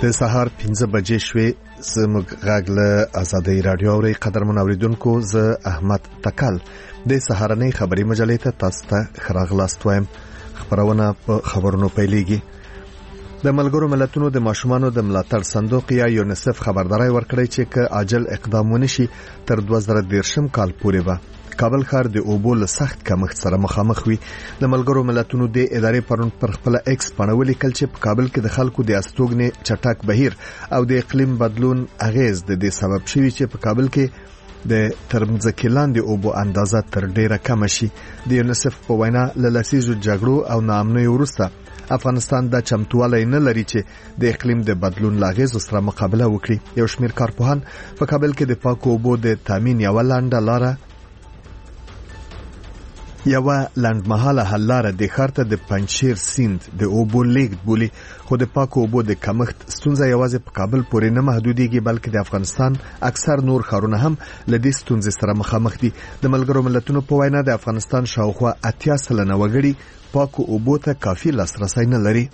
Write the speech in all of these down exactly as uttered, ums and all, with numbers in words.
د سهار پنځه بجې شوې. زموږ غږ له آزادۍ رادیو اوري. قدرمن اوریدونکو، زه احمد تکل د سهارنۍ خبري مجلې ته تاسو ته خراغلاست وایم. خبرونه په خبرونو پیلېږي. د ملګرو ملتونو د ماشومانو د ملاتړ صندوق یا یونیسف خبرداري ورکړې چې که عاجل اقدام ونشي تر دوه زره دېرشم کال پورې به کابل ښار د اوبو له سخت کمښت سره مخامخ وي. د ملګرو ملتونو د ادارې پرون پر خپل ایکس باندې ولیکل چې په کابل کې د خلکو د استوګنې چټک بهیر او د اقلیم بدلون اغیز د دې سبب شوی چې په کابل کې د ترمځکې لاندې اوبو اندازه تر ډیره کم شي. د یونیسف په وینا له لسیزو جګړو او ناامنۍ وروسته افغانستان د چمتووالی نه لري چې د اقلیم د بدلون لاغیز سره مقابله وکړي. یو شمېر کارپوهان په کابل کې د پاکو اوبو د تامین یو لنډه لاره یو لنډمهاله حل لاره د ښار ته د پنجشیر سیند د اوبو لیږد بولي. خو د پاکو اوبو د کمښت ستونزه یوازې په کابل پورې نه محدودېږي، بلکې د افغانستان اکثر نور ښارونه هم له دې ستونزې سره مخامخ دي. د ملګرو ملتونو په وینا د افغانستان شاوخوا اتیا سلنه وګړي پاکو اوبو ته کافي لاسرسی نه لري.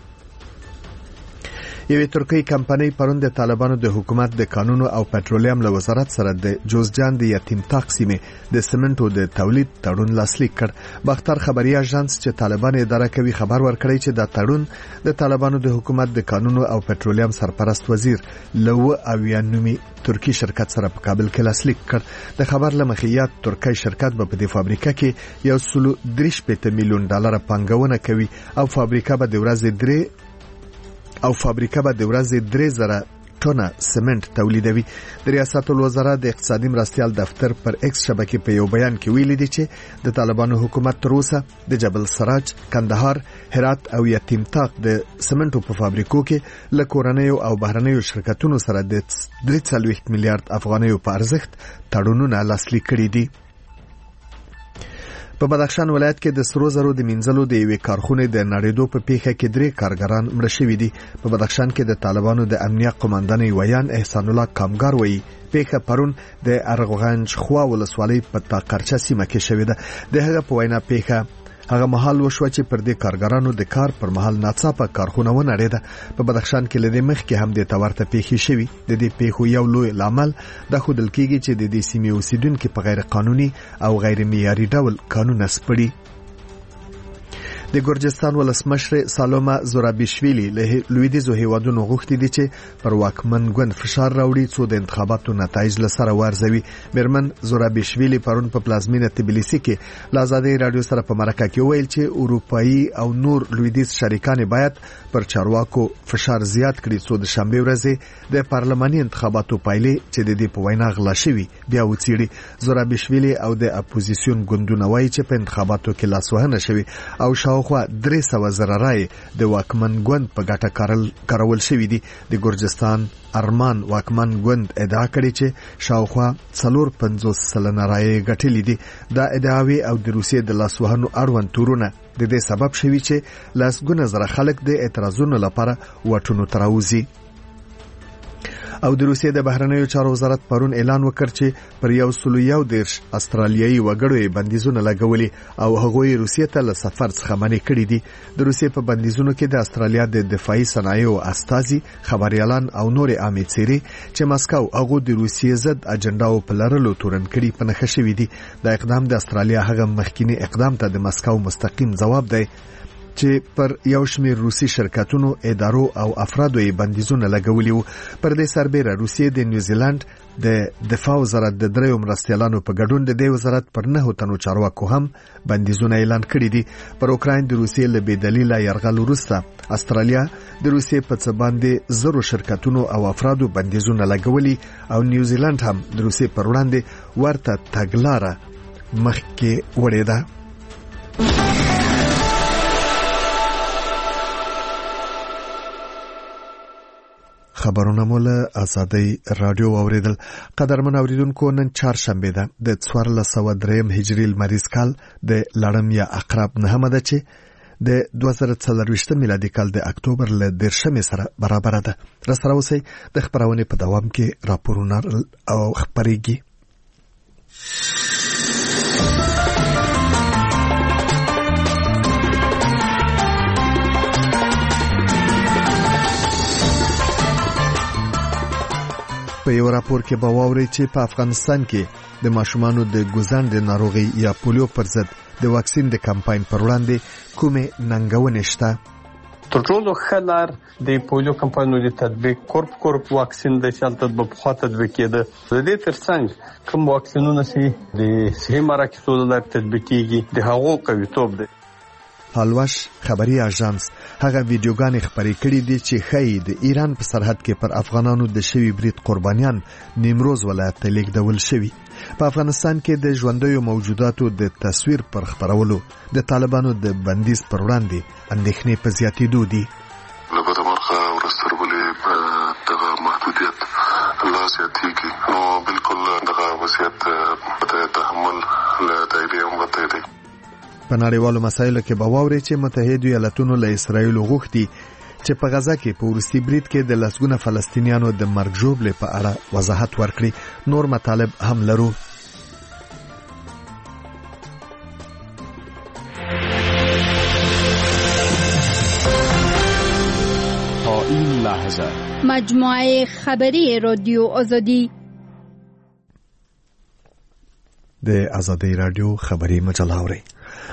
یوې ترکیه کمپنۍ پرون د طالبانو د حکومت د قانون او پټرولیم له وزارت سره د جوزجان د یتیم تقسیمې د سمنټو د تولید تړون لاسلیک کړ. باختر خبري اژانس چې طالبان اداره کوي خبر ورکړی چې دا تړون د طالبانو د حکومت د قانون او پټرولیم سرپرست وزیر لو اویانومي ترکی شرکت سره په کابل کې لاسلیک کړ. د خبر لمخې یاد ترکی شرکت به په دې فابریکه کې یو سلو درې شپېته میلیون ډالر پانګونه کوي او فابریکه به د ورځې درې او فابریکه به د ورځې درې زره ټنه سمنټ تولیدوي. د ریاست الوزرا د اقتصادي مرستیال دفتر پر ایکس شبکې په یو بیان کې ویلي دي چې د طالبانو حکومت تر اوسه د جبل سراج، کندهار، هرات او یتیم تاق د سمنټو په فابریکو کې له کورنیو او بهرنیو شرکتونو سره د درې څلوېښت میلیارډ افغانیو په ارزښت تړونونه لاسلیک کړي دي. په بدخشان ولایت کې د سرو زرو د مینځلو د یوې کارخونې د نړیدو په پیښه کې درې کارګران مړه شوي دي. په بدخشان کې د طالبانو د امنیه قوماندانۍ ویان احسان الله کامګار وایي پیښه پرون د ارغوغنج خوا ولسوالۍ په تاقرچه سیمه کې شوې ده. د هغه په وینا پیښه هغه مهال وشو چې پر دې کارګرانو د کار پر مهال ناڅاپه کارخونه ونړېده. په بدخشان کې لدې مخکې هم د تورته پیښې شوي. د دې پیښو یو لوی لامل د خودل کېږي چې د دې سیمې اوسیدونکو په غیر قانوني او غیر معیاري ډول قانون سپړي. د ګورجستان ولسمشر سالومه زورابیشویلی له لویدیزو هیوادونو غوښتي دي چې پر واکمن ګوند فشار راوړي څو د انتخاباتو نتایج له سره وارزوي. میرمن زورابیشویلی پرون په پلازمینه تبلیسي کې له آزادۍ رادیو سره په مرکه کې ویل چې اروپایي او نور لویدیز شریکان باید پر چارواکو فشار زیات کړي څو د شنبه ورځې د پارلماني انتخاباتو پایلې چې د دې په وینا غلا شوي بیا وڅېړي. زورابیشویلی او د اپوزیسیون ګوندونه وایي چې په انتخاباتو کې لاسوهنه شوي او شاوخوا درې سوه زره رای د واکمن ګوند په ګټه کارول شوي دي. د ګورجستان ارمان واکمن ګوند ادعا کړې چې شاوخوا څلور پنځوس سلنه رای ګټلې دي. دا ادعاوې او د روسیې د لاسوهنو اړوند تورونه د دې سبب شوي چې لسګونه زره خلک د اعتراضونو لپاره وټونو ته راوځي. او د روسیې د بهرنیو چارو وزارت پرون اعلان وکړ چې پر یو سلو یو دیرش استرالیایي وګړو یې بندیزونه لګولي او هغوی روسیې ته له سفر څخه منع کړي دي. د روسیې په بندیزونو کې د استرالیا د دفاعي صنایعو استازي، خبريالان او نور عامې څیرې چې مسکو هغه د روسیې ضد اجنډاو په لرلو تورن کړي په نښه شوي دي. دا اقدام د استرالیا هغه مخکینی اقدام ته د مسکو مستقیم ځواب دی چې پر یو شمېر روسي شرکتونو، ادارو او افرادو یې بندیزونه لګولي وو. پر دې سربېره روسیې د نیوزیلند د دفاع وزارت د دریو مرستیالانو په ګډون د دې وزارت پر نهو تنو چارواکو هم بندیزونه اعلان کړي دي. پر اوکراین د روسیې له بې دلیله یرغل وروسته استرالیا د روسیې په څه باندې زرو شرکتونو او افرادو بندیزونه لګولي او نیوزیلند هم د روسیې پر وړاندې ورته تګلاره مخکې وړې ده. خبرونه مو له آزادۍ رادیو اوریدل. قدرمن اوریدونکو، نن چهارشنبه ده د څوارلس سوه دریم هجري لمریز کال د لړم یا عقرب نهمه ده چې د دوه زره څلرویشتم میلادي کال د اکتوبر له دیرشمې سره برابر ده. راسره اوسئ، د خبرونې په دوام کې راپورونه او خبرېږي. په یو راپور کې به واورئ چې په افغانستان کې د ماشومانو د ګوزن د ناروغي یا پولیو پر ضد د واکسین د کمپاین پر وړاندې کومې ننګونې شته؟ تر ټولو ښه لار د پولیو کمپاینونو د تطبیق کورپ کورپ واکسین د چلته په خوا تطبیق کېده. د دې ترڅنګ کوم واکسینونه چې د صحي مراکزو له لارې تطبیق کېږي د هغو قویتوب دی. حالوش خبري اژانس هغه ویډیوګانې خپرې کړې دي چې ښایي د ایران په سرحد کې پر افغانانو د شوي برید قربانیان نیمروز ولایت ته لیږدول شوي. په افغانستان کې د ژوندیو موجوداتو د تصویر پر خپرولو د طالبانو د بندیز پر وړاندې اندېښنې په زیاتېدو دي. له بده مرغه ورسترګلې په دغه محدودیت لا زیاتېږي نو بالکل دغه وضعیت د تحمل له دایرې هم وتی دی. په نړیوالو مسایلو کې به واورئ چې متحده ایالاتونو له اسرایلو غوښتي چې په غزا کې په وروستي برید کې د لسګونه فلسطینیانو د مرګ ژوبلې په اړه وضاحت ورکړي. نور مطالب هم لرو. تا این لحظه مجموعه خبری رادیو آزادی د آزادی رادیو خبری مجله اوري.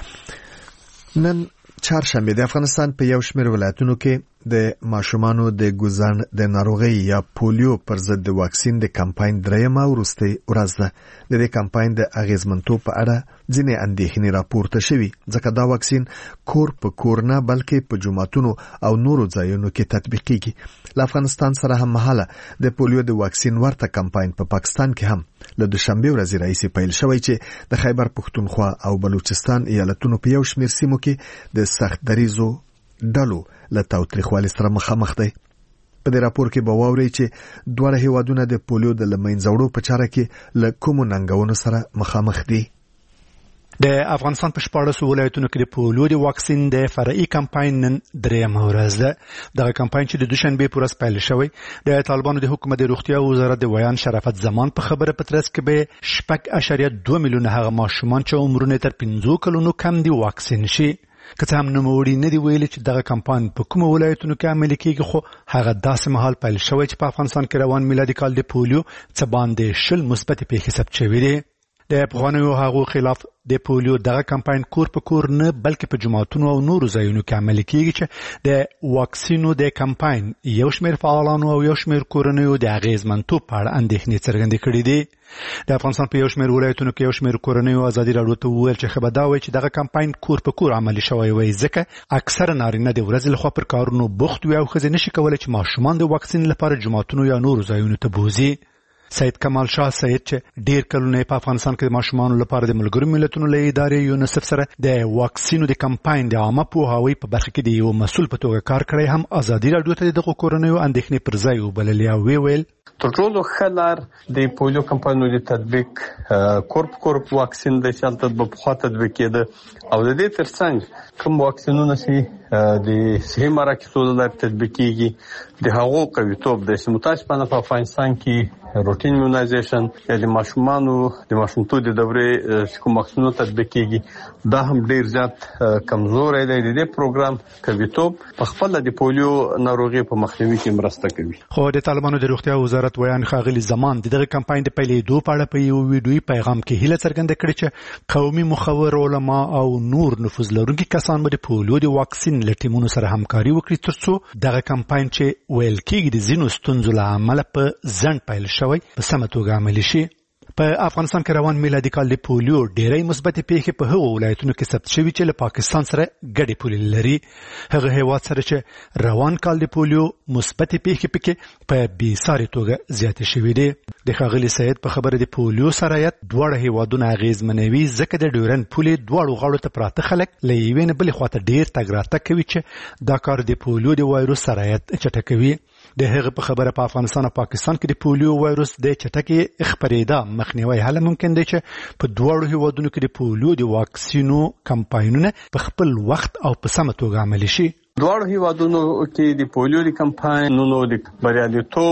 نن چهارشنبه د افغانستان په یو شمېر ولایتونو کې د ماشومانو د ګوزن د ناروغۍ یا پولیو پر ضد د واکسین د کمپاین درېیمه وروستۍ ورځ ده. د دې کمپاین د اغیزمنتوب په اړه ځینې اندېښنې راپورته شوي ځکه دا واکسین کور په کور نه بلکې په جوماتونو او نورو ځایونو کې تطبیقېږي. له افغانستان سره هم مهاله د پولیو د واکسین ورته کمپاین په پا پاکستان کې هم له دوشنبه ورځې راهیسې پیل شوی چې د خیبر پښتونخوا او بلوچستان ایالتونو په یو شمېر سیمو کې د سخت دریزو ډلو له تاوتریخوالي سره مخامخ دی. په دې راپور کې به واورئ چې دواړه هیوادونه د پولیو د له منځه وړو په چاره کې له کومو ننګونو سره مخامخ دي. د افغانستان په شپاړسو ولایتونو کې د پولیو د واکسین د فرعي کمپاین نن درېیمه ورځ ده. دغه کمپاین چې د دوشنبه په ورځ پیل شوی د طالبانو د حکومت د روغتیا وزارت د ویان شرافت زمان په خبره په ترڅ کې به شپږ اعشاریه دوه میلیونه هغه ماشومان چې عمرونه تر پنځو کلونو کم دي واکسین شي. که څه هم نوموړي نه دي ویلي چې دغه کمپاین په کومو ولایتونو کې عملي کېږي خو هغه داسې مهال پیل شوی چې په افغانستان کې روان میلادي کال د پولیو څه باندې شل مثبتې پیښې ثبت شوي دي. د پخوانیو هغو خلاف د پولیو دغه کمپاین کور په کور نه بلکې په جوماتونو او نورو ځایونو کې عملي کېږي چې د واکسینو د کمپاین یو شمېر فعالانو او یو شمېر کورنیو د اغېزمنتوب په اړه اندېښنې څرګندې کړې دي. د افغانستان په یو شمېر ولایتونو کې یو شمېر کورنیو ازادي راډیو ته وویل چې ښه به دا وایي چې دغه کمپاین کور په کور عملي شوی وای ځکه اکثره نارینه د ورځې لخوا پر کارونو بوخت وي او ښځې نشي کولی چې ماشومان د واکسین لپاره جوماتونو یا نورو ځایونو ته بوځي. سید کمال شاه سید چې ډیر کلونه په افغانستان کې د ماشومانو لپاره د ملګرو ملتونو له ادارې یونیسف سره د واکسینو د کمپاین د عامه پوهاوي په برخه کې د یو مسؤل په توګه کار کړی هم ازادي راډیو ته د کورنیو اندېښنې پر ځای وبللې او وی ویل تر ټولو ښه لار د پولیو کمپاینونو د تطبیق کورپ کورپ واکسین د چلته په خوا تطبیق کېده او د دې ترڅنګ کوم واکسینونه چې د صحي مراکزو له لارې تطبیق کېږي د هغو قویتوب د متاسفانه په افغانستان کې روټین ایمونایزیشن یا د ماشومانو د ماشومتوب د دورې کوم واکسینونه تطبیق کېږي دا هم ډیر زیات کمزوری دی. د دې پروګرام قویتوب په خپل د پولیو ناروغي په مخنیوي کې مرسته کوي. خو د طالبانو د روغتیا وزارت ویان ښاغلي زمان دغه کمپاین د پیلېدو په اړه په یو ویډیویي پیغام کې هیله څرګنده کړې چې قومي مخور علما او نور نفوذ لرونکي کسان به د پولیو د واکسین له ټیمونو سره همکاري وکړي ترڅو دغه کمپاین چې ویل کېږي د ځینو ستونزو له امله په ځنډ پیل شوی په سمه توګه عملي شي. په افغانستان کې روان میلادي کال د پولیو ډېرې مثبتې پیښې په هغو ولایتونو کې ثبت شوي چې له پاکستان سره ګډې پولې لري. هغه هیواد سره چې روان کال د پولیو مثبتې پیښې پکې په بې ساري توګه زیاتې شوي دي. د ښاغلي سید په خبره د پولیو سرایت دواړه هیوادونه اغېزمنوي ځکه د ډیورنډ پولې دواړو غاړو ته پراته خلک له یوې نه بلې خواته ډېر تګ راتګ کوي چې دا کار د پولیو د وایروس سرایت چټکوي. د هغه په خبره په افغانستان او پاکستان کې د پولیو وایروس د چټکې خپرېدا مخنیوي هله ممکن دی چې په دواړو هیوادونو کې د پولیو د واکسینو کمپاینونه په خپل وخت او په سمه توګه عملي شي. دواړو هیوادونو کې د پولیو د کمپاینونو د بریالیتوب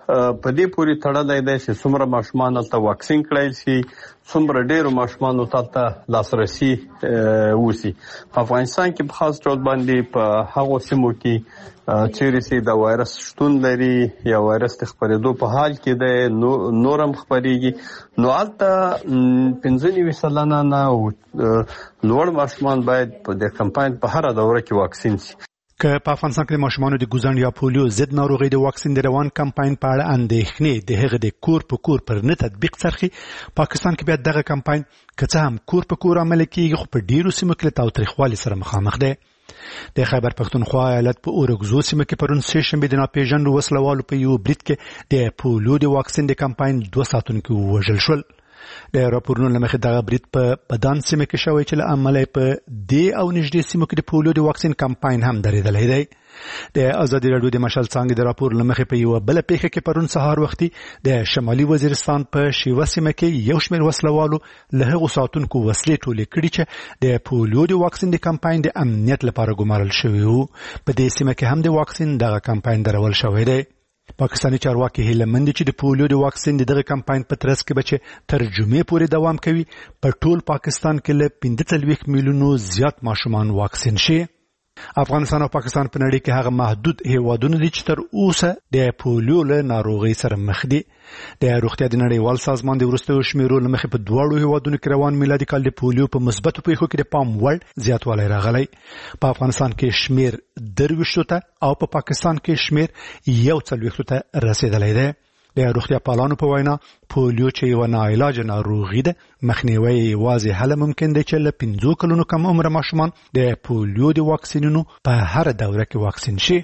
په دې پوری تړلای دی چې څومره ماشومان ته واکسین کړای شي، څومره ډېر ماشومان ته لاسرسي وسی. په افغانستان کې په خاص ډول باندې په هغو سیمو کې چیرې چې د وایرس شتون لري یا وایرس د خپرېدو په حال کې دی، نورم خپرېږي، نو هلته پنځه نوي سلنه نه لوړ ماشومان باید په دې کمپاین په هره دوره کې واکسین شي. که په افغانستان کې د ماشومانو د ګوزن یا پولیو ضد ناروغي د واکسین د روان کمپاین په اړه اندېښنې د هغه د کور په کور پر نه تطبیق څرخي، پاکستان کې بیا دغه کمپاین که څه هم کور په کور عمل کېږي خو په ډیرو سیمو کې له تاوتریخوالي سره مخامخ دی. د خیبر پښتونخوا ایالت په اورګزو سیمه کې پرون سه شنبه د ناپېژاندو وسلوالو په یو برید کې د پولیو د واکسین د کمپاین دوه ساتونکي ووژل شول. د راپورونو له مخې دغه برید په بدن سیمه کې شوی چې له امله په دې او نږدې سیمو کې د پولیو د واکسین کمپاین هم درېدلی دی. د ازادي راډیو د مشال څانګې د راپور له مخې په یوه بله پیښه کې پرون سهار وختي د شمالي وزیرستان په شیوه سیمه کې یو شمېر وسلوالو له هغو ساتونکو وسلې ټولې کړي چې د پولیو د واکسین د کمپاین د امنیت لپاره ګمارل شوي وو. په دې سیمه کې هم د واکسین دغه کمپاین درول شوی دی. پاکستاني چارواکي هیله مند دي چې د پولیو د واکسین د دغه کمپاین په ترڅ کې به چې تر جمعې پورې دوام کوي، په ټول پاکستان کې له پنځه څلوېښت میلیونو زیات ماشومان واکسین شي. افغانستان او پاکستان په نړۍ کې هغه محدود هیوادونه دي چې تر اوسه د پولیو له ناروغۍ سره مخ دي. د روغتیا د نړیوال سازمان د وروستیو شمیرو له مخې په دواړو هیوادونو کې روان میلادي کال د پولیو په مثبتو پیښو کې د پام وړ زیاتوالی راغلی. په افغانستان کې شمیر درویشتو ته او په پاکستان کې شمیر یو څلوېښتو ته رسیدلی دی. د روغتیا پالانو په وینا پولیو چې یوه ناعلاجه ناروغي ده، مخنیوی یوازې هله ممکن دی چې له پنځو کلونو کم عمره ماشومان د پولیو د واکسینونو په هره دوره کې واکسین شي.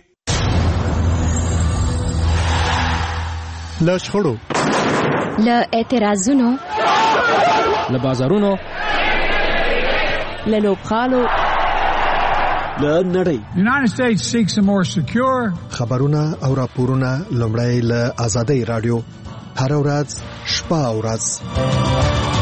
له شخړو، له اعتراضونو، له بازارونو، له لوبغالو، له نړۍ. United States seeks a more secure. خبرونه او راپورونه لومړی له آزادۍ رادیو هر ورځ شپه او ورځ.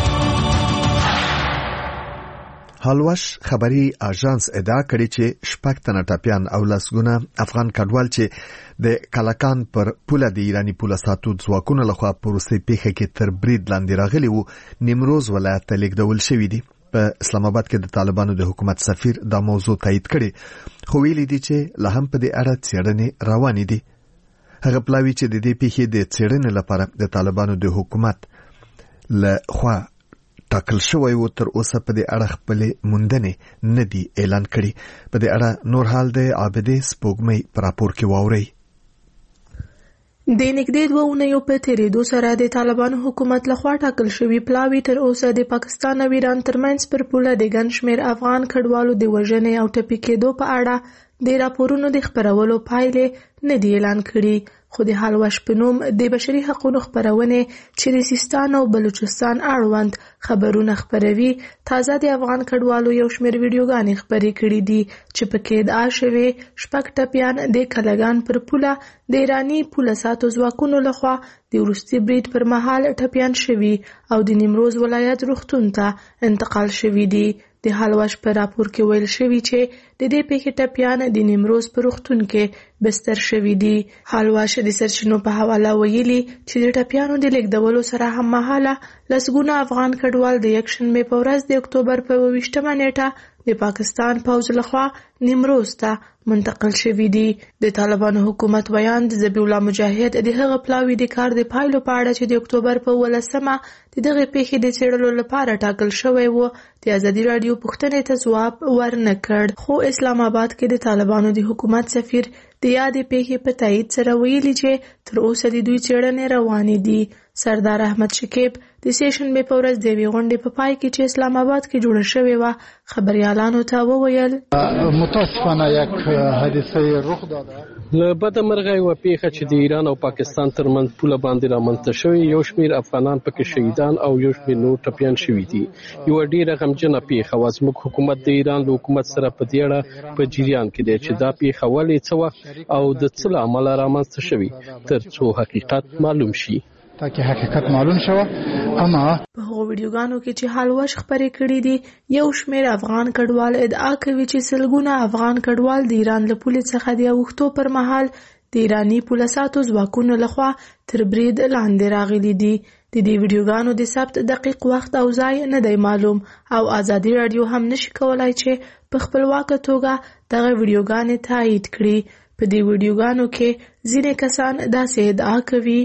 هلوش خبري اژانس ادعا کړې چې شپږ تنه ټپیان او لسګونه افغان کډوال چې د کلکان پر پوله د ایرانی پوله ساتو ځواکونو لخوا په روسي پیښه کې تر برید لاندې راغلي وو، نیمروز ولایت ته لیږدول شوي دي. په اسلام آباد کې د طالبانو د حکومت سفیر دا موضوع تایید کړي، خو ویلي دي چې لا هم په دې اړه څېړنې روانې دي. هغه پلاوي چې د دې پیښې د څېړنې لپاره د طالبانو د حکومت له خوا ټاکل شوی و تر اوسه په دې اړه خپلې موندنې نه دي اعلان کړي. په دې اړه نور حال د عابدې سپوږمۍ په راپور کې واورئ. د نږدې دوه اونیو په تیریدو سره د طالبانو حکومت لخوا ټاکل شوي پلاوي تر اوسه د پاکستان او ایران ترمنځ پر پوله د ګڼ شمېر افغان کډوالو د وژنې او ټپي کېدو په اړه د راپورونو د خپرولو پایلې نه دي اعلان کړي. خو د هلوش په نوم د بشري حقوقو خپرونې چې د سیستان او بلوچستان اړوند خبرونه خپروي تازه د افغان کډوالو یو شمېر ویډیوګانې خپرې کړي دي چې پکې ادعا شوې شپږ ټپیان د کلګان پر پوله د ایرانی پوله ساتو ځواکونو لخوا د وروستي برید پر مهال ټپیان شوي او د نیمروز ولایت روغتون ته انتقال شوي دي. د هلوش په راپور کې ویل شوي چې د دې پیښې ټپیان د نیمروز په روغتون کې بستر شوي دي. هلوش د سرچینو په حواله ویلي چې د ټپیانو د لیږدولو سره هممهاله لسګونه افغان کډوال د یکشنبې په ورځ د اکتوبر په اووه ویشتمه نیټه د پاکستان پوځ لخوا نیمروز ته منتقل شوي دي. د طالبانو حکومت ویان د ذبیح الله مجاهد د هغه پلاوي د کار د پایلو په اړه چې د اکتوبر په ولسمه د دغه پیښې د څېړلو لپاره ټاکل شوی و د ازادي راډیو پوښتنې ته ځواب ورنه کړ. خو اسلام آباد کې د طالبانو د حکومت سفیر د یادې پیښې په تایید سره ویلي چې تر اوسه د دوی څېړنې روانې دي. سردار احمد شکیب د سه شنبې په ورځ د یوې غونډې په پای کې چې اسلام آباد کې جوړه شوې وه خبریالانو ته وویل متاسفانه یک حادثه رخ داده. له بده مرغه یوه پیښه چې د ایران او پاکستان ترمنځ پوله باندې رامنځته شوې، یو شمېر افغانان پکې شهیدان او یو شمېر نور ټپیان شوي دي. یوه ډېره غمجنه پیښه وه. زموږ حکومت د ایران له حکومت سره په دې اړه په جریان کې دی چې دا پیښه ولې څه وه او د څه له امله رامنځته شوې تر څو حقیقت معلوم شي. تاکي حقیقت معلوم شوه. اما په هغو ویډیوګانو کې چې هلوش خپرې کړي دي یو شمېر افغان کډوال ادعا کوي چې سلګونه افغان کډوال د ایران له پولې څخه د اوښتو پر مهال د ایرانی پولیسو ځواکونو لخوا تر برید لاندې راغلي دي. د دې ویډیوګانو د ثبت دقیق وخت او ځای نه دی معلوم او ازادي رادیو هم نشي کولای چې په خپلواکه توګه دغه ویډیوګانې تایید کړي. په دې ویډیوګانو کې ځینې کسان داسې ادعا کوي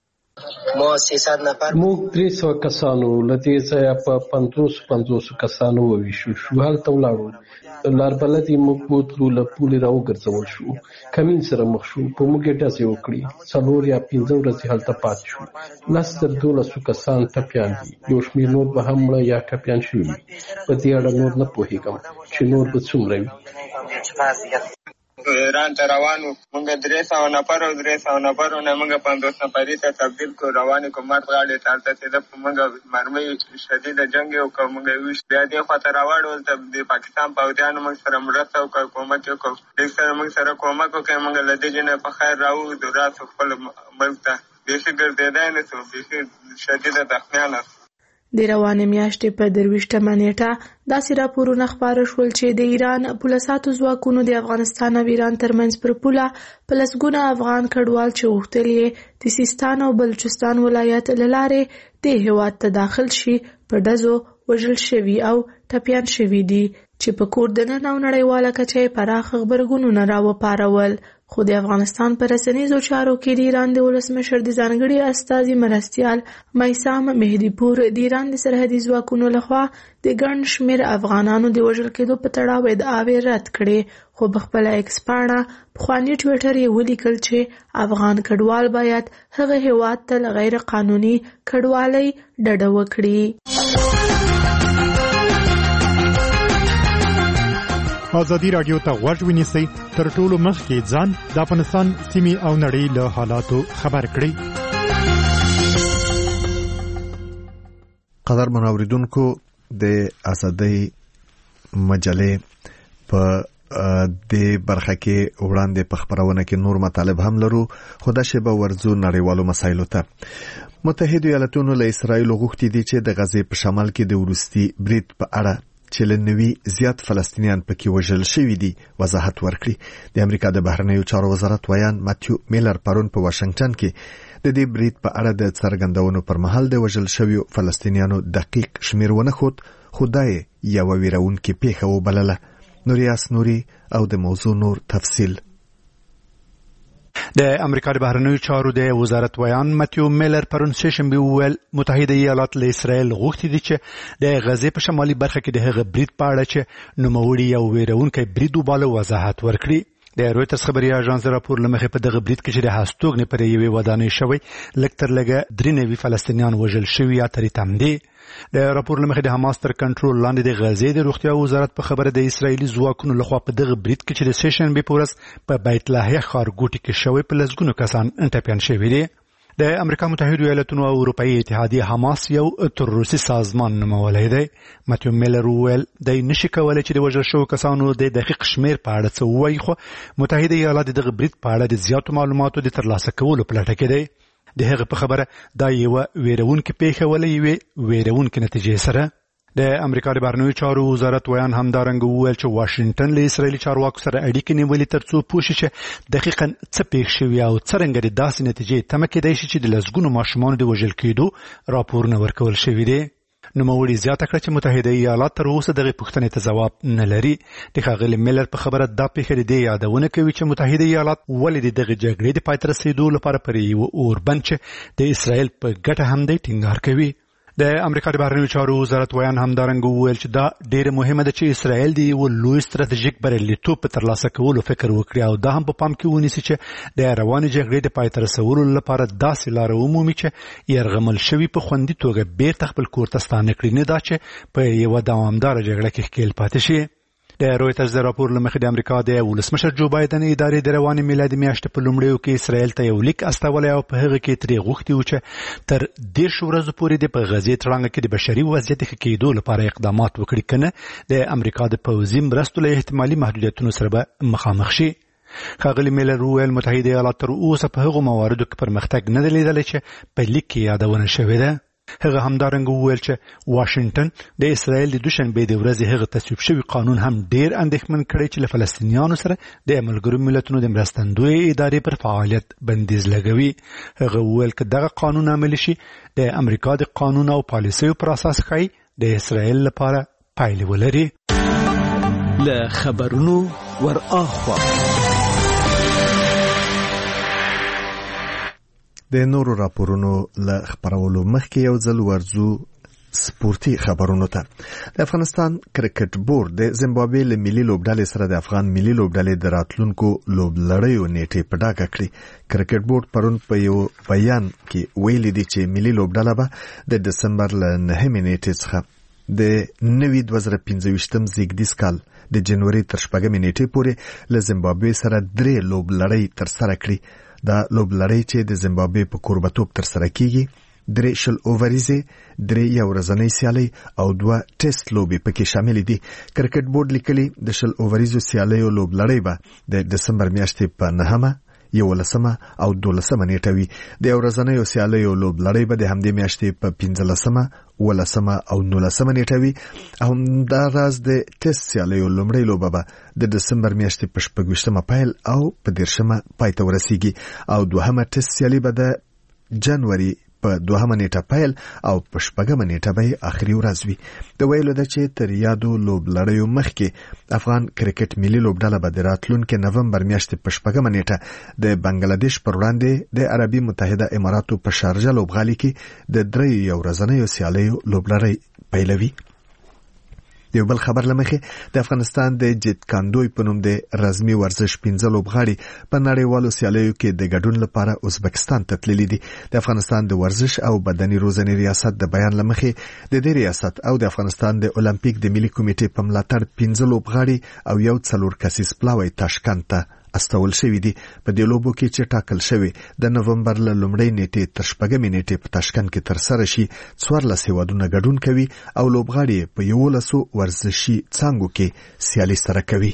موږ درې سوه کسانو له دې ځایه په پنځوس پنځوس کسانو وویشل شو. هلته ولاړو لاربلدې موږ بوتلو له پولې راوګرځول شو. کمین سره مخ شو. په موږ یې ډزې وکړې. څلور یا پنځه ورځې هلته پاتې شو. لس تر دولسو کسان ټپیان دي. یو شمېر نور به هم مړه یا ټپیان شوي وي. په دې اړه نور نه پوهېږم چې نور به څومره وي. ایران ته روانو موږ درې سوه نفر او درې سوه نفرو نه موږ پنځوس نفري ته تبدیل کړو. روان یې کړو مرد غاړې ته. هلته چې ده په موږ مرمۍ شدیده جنګ یې وکړو. موږ یې ویشت. بیا دې خوا ته راواړول ته د پاکستان پوځیانو موږ سره مرسته وکړه، کومک یې وکړو. لږ سره موږ سره کومک وکړی. موږ له دې جنه په خیر راووځو راسو خپل ملک ته. بیخي ګرځېدی نه سو. بیخي شدیده زخمیان سو. د روانې میاشتې په درویشتمه نیټه داسې راپورونه خپاره شول چې د ایران پولیسو ځواکونو د افغانستان او ایران ترمنځ پر پوله په لسګونه افغان کډوال چې غوښتل یې د سیستان او بلوچستان ولایت له لارې دې هېواد ته داخل شي په ډزو وژل شوي او ټپیان شوي دي چې په کور دننه او نړیواله کچه یې پراخ غبرګونونه راوپارول. خو د افغانستان په رسنیزو چارو کې د ایران د ولسمشر د ځانګړي استازي مرستیال میثام مهدي پور د ایران د سرحدي ځواکونو لخوا د ګڼ شمېر افغانانو د وژل کېدو په تړاو ادعاوې رد کړې. خو په خپله ایکس پاڼه پخواني ټویټر یې ولیکل چې افغان کډوال باید هغه هېواد ته له غیر قانوني کډوالۍ ډډه وکړي. ازادي رادیو ته غوږ ونیسئ تر ټولو مخکې ځان د افغانستان سیمې او نړۍ له حالاتو خبر کړئ. قدر منوریدونکو د ازادۍ مجلې په د برخه کې وړاندې په خبرونه کې نور مطالب هم لرو. خو دا شی به ورځو نړیوالو مسایلو ته. متحده ایالاتونو له اسرایل غوښتي دي چې د غزې په شمال کې د ورستي برید په اړه چې لنوي زیات فلسطینیان پکې وژل شوي دي وضاحت ورکړي. د امریکا د بهرنیو چارو وزارت ویان ماتیو میلر پرون په واشنگټن کې د دې برید په اړه د څرګندونو پر مهال د وژل شویو فلسطینیانو دقیق شمیر ونه خود خدای یو ویرونکې پیښه وبلله. نوریاس نوري او د موضوع نور تفصیل. د امریکا د بهرنیو چارو د وزارت ویان ماتیو میلر پرون سهشنبه وویل متحده ایالات له اسرائیل غوښتي دي چې د غزې په شمالي برخه کې د هغه برید په اړه چې نوموړي یو ویرونکی برید وباله وضاحت ورکړي. د رویټرز خبري اژانس راپور لمخې په دغه برید کې چې د هستوګنې پر یوې ودانۍ شوی لږ تر لږه درې نوي فلسطینیان وژل شوي یا ترې تم دي. د راپور لمخې د حماس تر کنټرول لاندې د غزې د روغتیا وزارت په خبره د اسرایلی ځواکونو لخوا په دغه برید کې چې د سهشنبه په ورځ په بیت لاهیا ښارګوټي کې شوی په لسګونو کسان ټپیان شوي دي. د امریکا متحده ایالاتونو او اروپאי اتحادیه حماس یو تروریستي سازمان نومولی دی. ماتیو میلر وویل دی نشي کولی چې د وژل شوو کسانو د دقیق شمیر په اړه څه ووایي، خو متحده ایالات دغه برید په اړه د زیاتو معلوماتو د ترلاسه کولو په لټه کې دی. د هغه په خبره دا یو ویرونکې پیښه ولې یوې ویرونکې نتیجې سره. د امریکا د بهرنیو چارو وزارت ویان همدارنګه وویل چې واشنگټن له اسرایلي چارواکو سره اړیکې نیولې ترڅو پوه شي چې دقیقاً څه پیښ شوي او څرنګه د داسې نتیجې تمه کېدای شي چې د لسګونو ماشومانو د وژل کېدو راپورونه ورکول شوي دي. نوموړي زیاته کړه چې متحده ایالات تر اوسه دغه پوښتنې ته ځواب نه لري. د ښاغلي میلر په خبره دا پیښه د دې یادونه کوي چې متحده ایالات ولې د دغه جګړې د پای ته رسېدو لپاره پر یو اوربند چې د اسرائیل په ګټه هم دی ټینګار کوي. د امریکا د بهرنیو چارو وزارت ویان همدارنګه وویل چې دا ډېره مهمه ده چې اسرائیل د یو لوی ستراتیژیک بریالیتوب په ترلاسه کولو فکر وکړي او دا هم په پام کې ونیسي چې د روانې جګړې د پای ته رسولو لپاره داسې لاره ومومي چې یرغمل شوي په خوندي توګه بیرته خپل کور ته ستانه کړي، نه دا چې په یوه دوامداره جګړه کې ښکېل پاتې شي. د رویټرز د راپور له مخې د امریکا د ولسمشر جو بایدن ادارې د روانې میلادي میاشتې په لومړیو کې اسرائیل ته یو لیک استولی او په هغه کې ترې غوښتي وو چې تر دېرشو ورځو پورې د په غزې تړانګه کې د بشري وضعیت ښه کېدو لپاره اقدامات وکړي، که نه د امریکا د پوځي مرستو له احتمالي محدودیتونو سره به مخامخ شي. ښاغلي میلر وویل متحده ایالات تر اوسه په هغو مواردو کې پرمختګ نه دی لیدلی چې په لیک کې یادونه شوې ده. هغه همدارنګه وویل چې واشنگټن د اسرایل د دوشنبه د ورځې هغه تصویب شوی قانون هم ډیر اندېښمن کړی چې له فلسطینیانو سره د ملګرو ملتونو د مرستندوی ادارې پر فعالیت بندیز لګوي. هغه وویل چې دغه قانون عملي شي د امریکا د قانون او پالیسیو پر اساس ښایي د اسرایل لپاره پایلې ولري. له خبرونو ور اخوا د نورو راپورونو له خبرولو مخکې یو ځل ورځو سپورتي خبرونو ته. د افغانستان کرکټ بورډ د زیمبابوې له ملي لوبډلې سره د افغان ملي لوبډلې د راتلونکو لوبلړیو نیټې په ډاګه کړې. کرکټ بورډ پرون په یو بیان کې ویلي دي چې ملي لوبډله به د دسمبر له نهمې نیټې څخه د نوي دوه زره پنځه ویشتم زیږدیز کال د جنوري تر شپږمې نیټې پورې له زیمبابوې سره درې لوبلړۍ ترسره کړي. دا لوبلړۍ چې د زیمبابوې په کوربتوب ترسره کیږي درې شل اووریزې، درې یو ورځنۍ سیالۍ او دوه ټیسټ لوبې پکې شامل دي. کرکټ بورډ لیکلي د شل اووریزو سیالیو لوبلړۍ به د دسمبر میاشتې په نهمه، یولسمه او دولسمه نیټه وي. د یو ورځنیو سیالیو لوبلړۍ به د همدې میاشتې په پنځلسمه، ولسمه او نولسمه نیټه وي. همدا راز د ټیسټ سیالیو لومړۍ لوبه به د دسمبر میاشتې په شپږویشتمه پیل او په دیرشمه پای ته ورسیږي او دوهمه ټیسټ سیالي به د جنوري په دوهمه نیټه پیل او په شپږمه نیټه به آخري ورځ وي. د ویلو ده چې تر یادو لوبلړیو مخکې افغان کرکټ ملي لوبډله به د راتلونکي نومبر میاشتې په شپږمه نیټه د بنگلاديش پر وړاندې د عربي متحده اماراتو په شارجه لوبغالي کې د درې یو ورځنیو سیالیو لوبلړۍ پیلوي. یو بل خبر لمخې د افغانستان د جیت کاندوی په نوم د رزمي ورزش پنځه لوبغاړي په نړیوالو سیالیو کې د ګډون لپاره ازبکستان ته تللي دي. د افغانستان د ورزش او بدني روزنې ریاست د بیان لمخې د دې ریاست او د افغانستان د اولمپیک د ملي کمیټې په ملاتړ پنځه لوبغاړي او یو څلور کسیز پلاوی تاشکند ته استول شوی دي. په دې لوبو کې چې ټاکل شوی د نومبر له لومړۍ نیټې تر شپږمې نیټې په تاشکند کې ترسره شي څوارلس هیوادونه ګډون کوي او لوبغاړي په یولسو ورزشي څانګو کې سیالي سره کوي.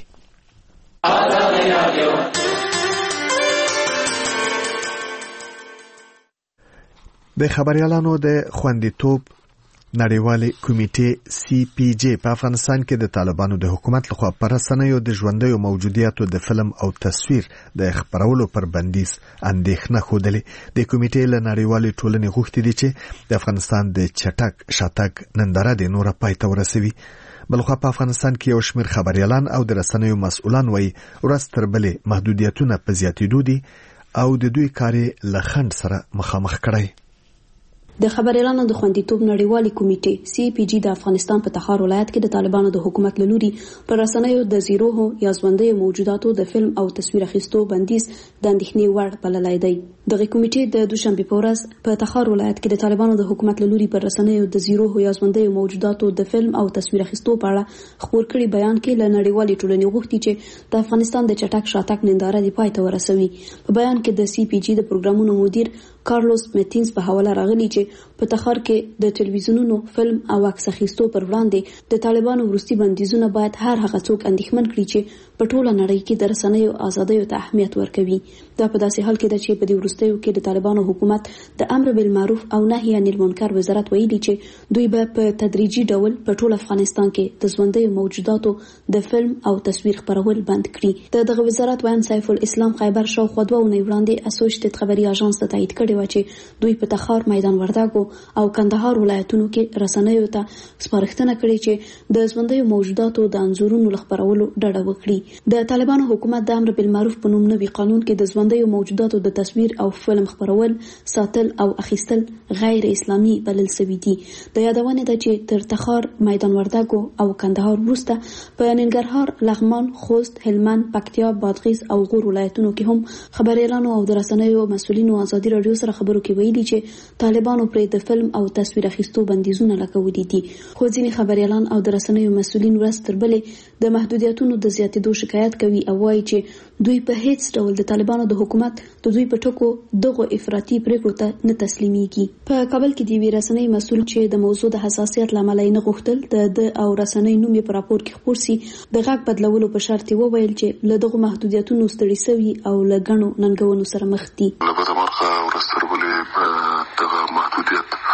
د خبريالانو د خوندیتوب نړیوالې کمیټې سی پی جی په افغانستان کې د طالبانو د حکومت لخوا پر رسنیو د ژوندیو موجودیاتو د فلم او تصویر د خبرولو پر بندیز اندېښنه ښودلې. د کمیټې له نړیوالې ټولنې غوښتي دي چې د افغانستان د چټک شاتګ ننداره د نوره پای ته ورسوي. بلخوا په افغانستان کې یو شمېر خبريالان او د رسنیو مسؤلان وایي ورځ تر بلې محدودیتونه په زیاتېدو دي او د دوی کار له خنډ سره مخامخ کړی. د خبريالانو د خوندیتوب نړیوالې کمیټې سی پی جی د افغانستان په تخار ولایت کې د طالبانو د حکومت له لوري پر رسنیو د زیروهو یا ژوندیو موجوداتو د فلم او تصویر اخیستو بندیز د اندېښنې وړ بللی دی. دغه کمیټې د دوشنبه په ورځ په تخار ولایت کې د طالبانو د حکومت له لوري پر رسنیو د زیروهو یا ژوندیو موجوداتو د فلم او تصویر اخیستو په اړه خبر کړي بیان کې له نړیوالې ټولنې غوښتي چې د افغانستان د چټک شاتګ ننداره د پای ته ورسوي. په بیان کې د سی پی جی د پروګرامونو مدیر کارلوس میتینز په حواله راغلی چې په تخار کې د ټلویزیونونو فلم او عکس اخیستو پر وړاندې د طالبانو وروستي بندیزونه باید هر هغه څوک اندېښمن کړي چې په ټوله نړۍ کې د رسنیو ازادیو ته اهمیت ورکوي. دا په داسې حال کې ده چې په دې وروستیو کې د طالبانو حکومت د امر بالمعروف او نهي عن المنکر وزارت ویلي چې دوی به په تدریجي ډول په ټول افغانستان کې د ژوندیو موجوداتو د فلم او تصویر خپرول بند کړي. د دغه وزارت ویان سیف الاسلام خیبر شاوخوا دوه اونۍ وړاندې اسوشیټډ خبري اژانس ته تایید کړی و چې دوی په تخار، میدان وردګو او کندهار ولایتونو کې رسنیو ته سپارښتنه کړې چې د ژوندیو موجوداتو د انځورونو خپرولو ډډه وکړي. د طالبانو حکومت د امر بالمعروف په نوم نوي قانون کې د ژوندیو موجوداتو د تصویر او فلم خپرول، ساتل او اخیستل غیر اسلامي بلل شوي دي. د یادونه ده چې تر تخار، میدان وردګو او کندهار وروسته په ننګرهار، لغمان، خوست، هلمند، پکتیا، بادغیس او غور ولایتونو کې هم خبريالانو او د رسنیو مسؤلینو ازادي رادیو سره خبرو کې ویلي چې طالبانو پر د فلم او تصویر اخیستو بندیزونه لګولي دي. خو ځینې خبريالان او د رسنیو مسؤلین ورځ تر بلې د محدودیتونو د زیاتېدو شکایت کوي او وایي چې دوی په هیڅ ډول د طالبانو د حکومت د دوی په ټکو دغه افراطي پریکړو ته نه تسلیمېږي. په کابل کې د یوې رسنۍ مسؤل چې د موضوع د حساسیت له امله نه غوښتل د د او رسنۍ نوم یې په راپور کې خپور سي، د غږ بدلولو په شرط یې وویل چې له دغو محدودیتونو ستړي شوي او له ګڼو ننګونو سره مخ دي. دغه محدودیت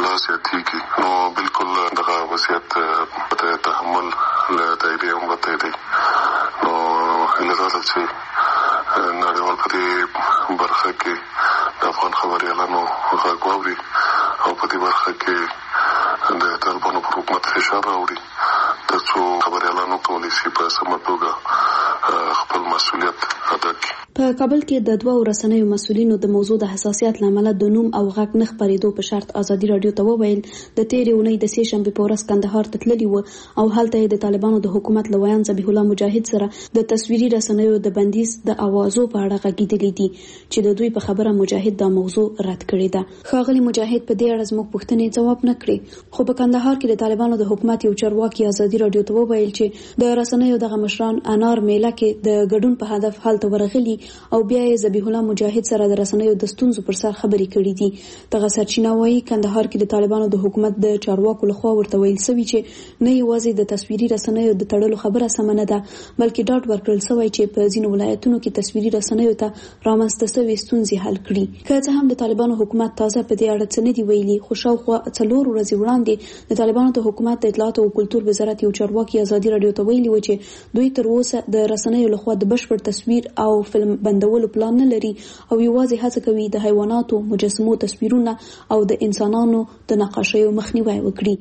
لا زیاتېږي. نو بالکل دغه وضعیت د تحمل له دایرې هم وتی دی. نو هیله دا ده چې نړیوال په دې برخه کې د افغان خبریالانو غږ واوري او په دې برخه کې د طالبانو پر حکومت فشار راوړي تر څو خبریالانو کولی شي په سمه توګه خپل مسؤلیت ادا کړي. په کابل کې د دوه رسنیو مسؤلینو د موضوع د حساسیت لامل د نوم او غږ نه خبرېدو په شرط ازادي رادیو ته وویل د تیرې اونۍ د سې شنبې په ورځ کندهار ته تللي و او هلته د طالبانو د حکومت لویان ذبیح الله مجاهد سره د تصویري رسنیو د بندیز د اوازو په اړه غږیدلي دي چې د دوی په خبره مجاهد دا موضوع رد کړې ده. ښاغلي مجاهد په دې اړه زموږ پوښتنې ځواب نه کړې، خو په کندهار کې د طالبانو د حکومت یو چارواکي ازادي رادیو ته وویل چې د رسنیو دغه مشران انار میله کې د ګډون په هدف هلته ورغلي او بیا یې ذبیح الله مجاهد سره د رسنیو د ستونزو پر سر خبرې کړې دي. دغه سرچینه وايي کندهار کې د طالبانو د حکومت د چارواکو لخوا ورته ویل شوی چې نه یوازې د تصویري رسنیو د تړلو خبره سمه نه ده، بلکې ډاډ ورکړل شوی چې په ځینو ولایتونو کې تصویري رسنیو ته رامنځته شوې ستونزې حل کړي. که څه هم د طالبانو حکومت تازه په دې اړه څه نه دي ویلي، خو شاوخوا څلور ورځې وړاندې د طالبانو د حکومت د اطلاعات او کلتور وزارت یو چارواکي ازادي رادیو ته ویلي و چې دوی تر اوسه د رسنیو لخوا د بشپړ تصویر او فلم بندولو پلان نه لري او یوازې هڅه کوي د حیواناتو مجسمو تصویرونه او د انسانانو د نقاشیو مخنیوي وکړي.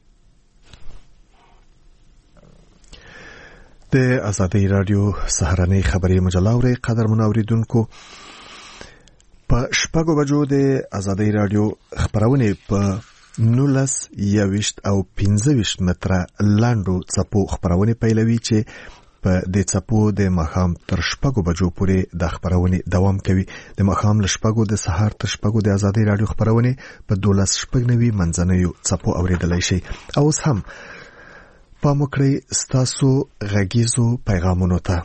د ازادي رادیو سهارنۍ خبري مجله اوري قدر منوریدونکو په شپږو بجو د ازادي رادیو خبرونه په نولس یوشت او پنځه ویشت متره لاندو څپو خبرونه پیلوي چې په د څپو د مخام تر شپږو بجو پورې د خبرونه دوام کوي. د مخام ل شپږو د سهار تر شپږو د ازادي رادیو خبرونه په دولس شپږنوي منځنوي څپو اوریدلای شي. او اوس هم پام وکړئ ستاسو غږیزو پیغامونو ته.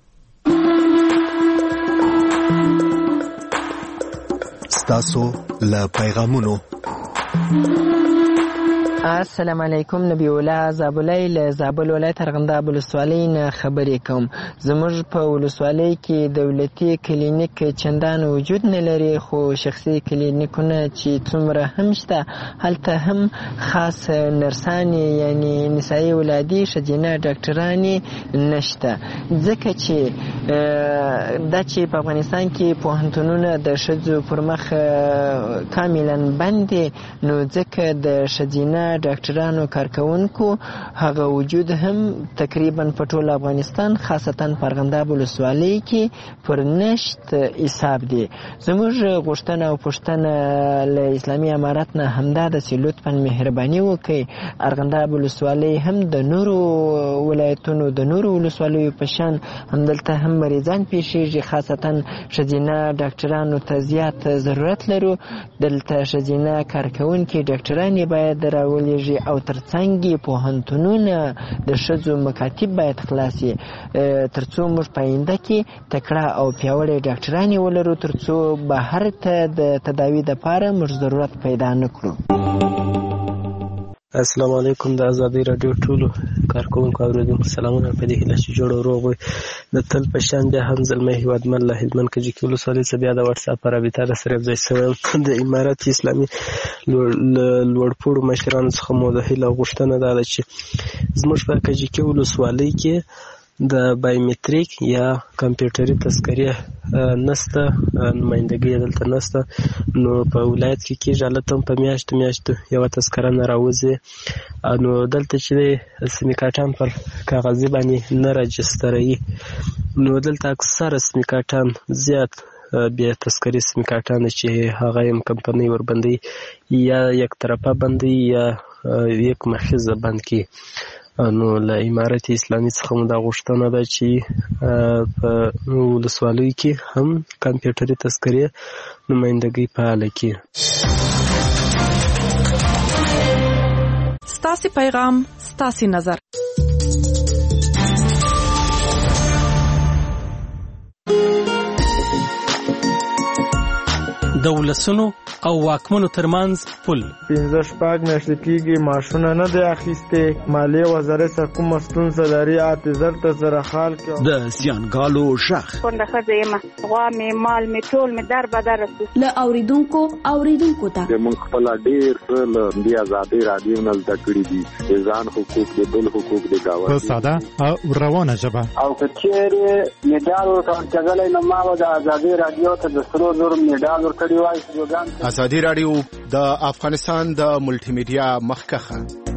ستاسو ل پیغامونو. السلام علیکم، نبی الله زابلای له زابل ولایت ارغنداب ولسوالۍ نه خبرې کوم. زموږ په ولسوالۍ کې دولتي کلینیک چندان وجود نه لري، خو شخصي کلینیکونه چې څومره هم شته هلته هم خاص نرسانې یعنی نسایي ولادي ښځینه ډاکټرانې نشته، ځکه چې دا چې په افغانستان کې پوهنتونونه د ښځو پر مخ کاملا بند دي، نو ځکه د ښځینه ډاکټرانو کارکونکو هغه وجود هم تقریبا په ټول افغانستان خاصتا په ارغنداب ولسوالۍ کې پر نشت حساب دي. زموږ غوښتنه او پوښتنه له اسلامي امارت نه همدا ده چې لطفا مهرباني وکړئ ارغنداب ولسوالۍ هم د نورو ولایتونو د نورو ولسوالیو په شان همدلته هم مریضان پیښیږي، خاصتا ښځینه ډاکټرانو ته زیات ضرورت لرو. دلته ښځینه کارکونکي ډاکټرانې باید راولېږي او ترڅنګ پوهنتونونه د ښځو مکاتب باید خلاص شي ترڅو موږ په آینده کې تکړه او پیاوړې ډاکټرانې ولرو، ترڅو بهر ته د تداوي دپاره موږ ضرورت پیدا نه کړو. السلام علیکم، د ازادي رادیو ټولو کارکونکو اوریدونکو سلامونه. په دې هیله چې جوړ او روغ وي. د تل په شان بیا هم زلمی هیوادمل له هلمند کجکي ولسوالۍ څخه بیا د واتساپ په رابطه در سره یوځای شوی. د امارت اسلامي لوړپوړو مشرانو څخه مو د هیله غوښتنه دا ده چې زموږ په کجکي ولسوالۍ کې د بایومتریک یا کمپیوټري تذکرې نسته، نمایندګي دلته نسته. نو په ولایت کې کېږي هلته هم په میاشتو میاشتو یوه تذکره نه راوځي. نو دلته چې سیمې کارټان پر کاغذي باندې نه راجستروي، نو دلته اکثره سیمې کارټان زیات بیا تذکرې سیمې کارټان چې هغه هم کمپنۍ وربندوي یا یک طرفه بندوي یا یک مخیزه بند کړي. نو له امارت اسلامي څخه مو دا غوښتنه ده چې په ولسوالیو کې هم کمپیوټري تذکرې نمایندګي فعاله کړي. ستاسې پیغام ستاسې نظر. د ولسونو او واکمنو ترمنځ پل. پنځه شپږ میاشتې کېږي معاشونه نه دی اخیستې. مالیې وزارت څخه کومه ستونزه لري اته زر ته زره خال کې. د زیانګالو غږ. کونډه ښځه یم، غوا مې مال مې ټول مې در بدر شو. له اوریدونکو اوریدونکو ته موږ خپل ډېر څه له دې ازادۍ راډیو نه زده کړي دي، د ځان حقوق د بل حقوق د گاوه په ساده او روانه ژبه. او که چیرې میډال ورکړل نو ما د ازادۍ راډیو ته د سرو زرو میډال ورکړی وای. ازادي راډیو د افغانستان د ملټي میډیا مخکخه.